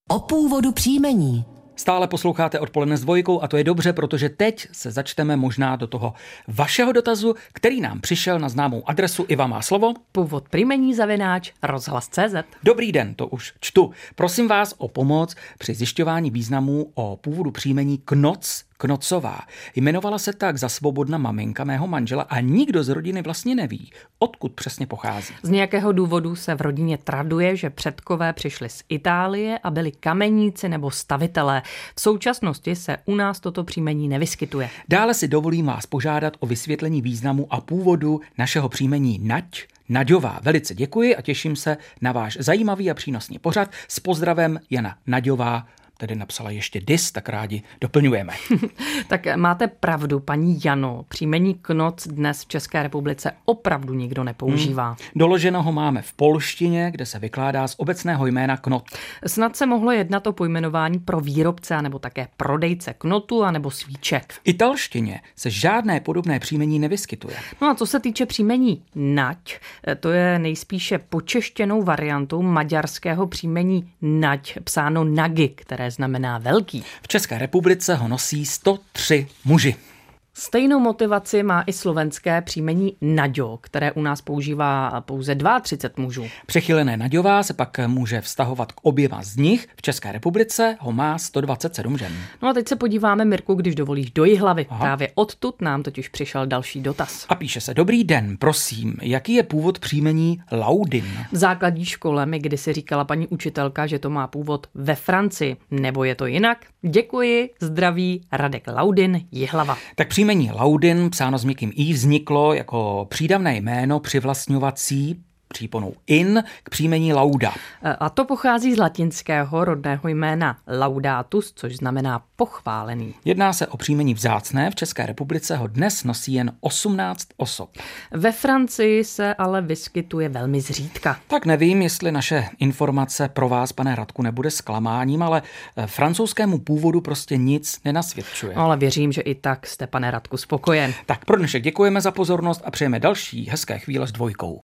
O původu příjmení. Stále posloucháte Odpoledne s Dvojkou a to je dobře, protože teď se začteme možná do toho vašeho dotazu, který nám přišel na známou adresu. Iva má slovo. Původ příjmení @ rozhlas.cz. Dobrý den, to už čtu. Prosím vás o pomoc při zjišťování významů o původu příjmení Knocová. Jmenovala se tak za svobodná maminka mého manžela a nikdo z rodiny vlastně neví, odkud přesně pochází. Z nějakého důvodu se v rodině traduje, že předkové přišli z Itálie a byli kameníci nebo stavitelé. V současnosti se u nás toto příjmení nevyskytuje. Dále si dovolím vás požádat o vysvětlení významu a původu našeho příjmení Naďová. Velice děkuji a těším se na váš zajímavý a přínosný pořad. S pozdravem Jana Naďová. Tedy napsala ještě dis, tak rádi doplňujeme. Tak máte pravdu, paní Jano. Příjmení Knoc dnes v České republice opravdu nikdo nepoužívá. Doloženo ho máme v polštině, kde se vykládá z obecného jména knot. Snad se mohlo jednat o pojmenování pro výrobce anebo také prodejce knotu anebo svíček. V italštině se žádné podobné příjmení nevyskytuje. No a co se týče příjmení Nať, to je nejspíše počeštěnou variantou maďarského příjmení Nať, psáno Nagy, které znamená velký. V České republice ho nosí 103 muži. Stejnou motivaci má i slovenské příjmení Naďo, které u nás používá pouze 32 mužů. Přechylené Naďová se pak může vztahovat k oběma z nich. V České republice ho má 127 žen. No a teď se podíváme, Mirku, když dovolíš, do Jihlavy. Právě odtud nám totiž přišel další dotaz. A píše se: Dobrý den, prosím, jaký je původ příjmení Laudin? V základní škole mi kdysi říkala paní učitelka, že to má původ ve Francii. Nebo je to jinak? Děkuji, zdraví, Radek Laudin, Jihlava. Tak příjmení Laudin, psáno s měkkým i, vzniklo jako přídavné jméno přivlastňovací příponou in k příjmení Lauda. A to pochází z latinského rodného jména laudatus, což znamená pochválený. Jedná se o příjmení vzácné, v České republice ho dnes nosí jen 18 osob. Ve Francii se ale vyskytuje velmi zřídka. Tak nevím, jestli naše informace pro vás, pane Radku, nebude zklamáním, ale francouzskému původu prostě nic nenasvědčuje. Ale věřím, že i tak jste, pane Radku, spokojen. Tak pro dnešek děkujeme za pozornost a přejeme další hezké chvíle s Dvojkou.